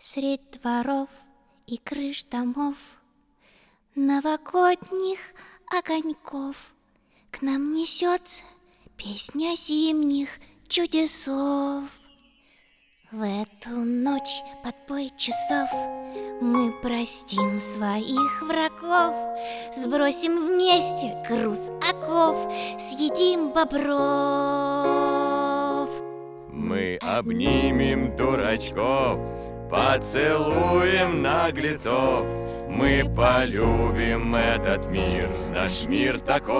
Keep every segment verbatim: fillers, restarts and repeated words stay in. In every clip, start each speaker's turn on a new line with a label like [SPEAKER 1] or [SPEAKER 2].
[SPEAKER 1] Средь дворов и крыш домов, новогодних огоньков, к нам несется песня зимних чудесов. В эту ночь под бой часов мы простим своих врагов, сбросим вместе груз оков, съедим бобров.
[SPEAKER 2] Мы обнимем дурачков, поцелуем наглецов, мы полюбим этот мир, наш мир таков.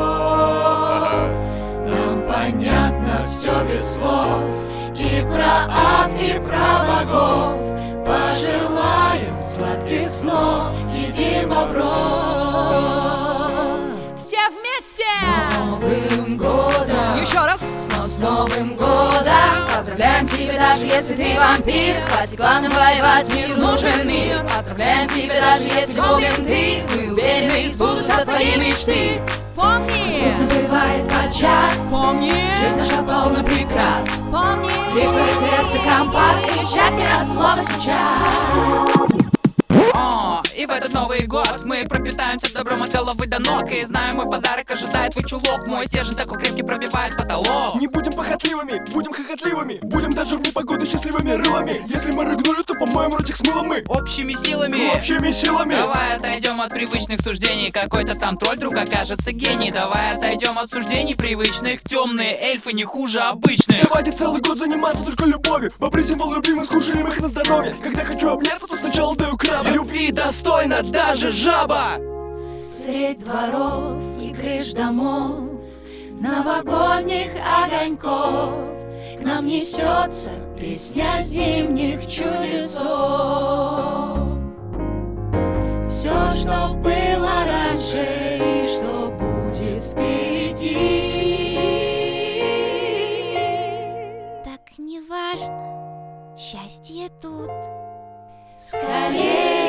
[SPEAKER 3] Нам понятно все без слов, и про ад, и про богов. Пожелаем сладких снов, съедим бобров.
[SPEAKER 4] Все вместе!
[SPEAKER 3] С Новым годом!
[SPEAKER 4] Еще раз!
[SPEAKER 3] С, с Новым годом! Поздравляем тебя, даже если ты вампир. Хватит кланам воевать, мир нужен мир. Поздравляем тебя, даже если гоблин ты. Мы уверены, сбудутся твои мечты.
[SPEAKER 4] Помни!
[SPEAKER 3] Трудно бывает подчас,
[SPEAKER 4] Помни!
[SPEAKER 3] жизнь наша полна прекрас.
[SPEAKER 4] Помни!
[SPEAKER 3] Лишь твое сердце компас, и счастье от слова сейчас.
[SPEAKER 5] О, и в этот Новый год мы пропитаемся добром от головы до ног. И знаем, мой подарок ожидает твой чулок. Мой стержень такой крепкий пробивает потолок.
[SPEAKER 6] Не будем похотливыми, будем хохотливыми. Будем даже в непогоду счастливыми рылами. Если мы рыгнули, то по-моему ротик смыло мы
[SPEAKER 5] Общими силами,
[SPEAKER 6] общими силами.
[SPEAKER 5] Давай отойдем от привычных суждений. Какой-то там тролль вдруг окажется гений. Давай отойдем от суждений привычных. Темные эльфы не хуже обычных.
[SPEAKER 6] Давайте целый год заниматься только любовью. Бобры символ любимых, скушаем их на здоровье. Когда хочу обняться, то сначала даю краба.
[SPEAKER 5] Любви достойна даже жаба.
[SPEAKER 3] Средь дворов и крыш домов, новогодних огоньков, к нам несется песня зимних чудесов. Все, что было раньше и что будет впереди,
[SPEAKER 1] Так не важно, счастье тут.
[SPEAKER 3] скорее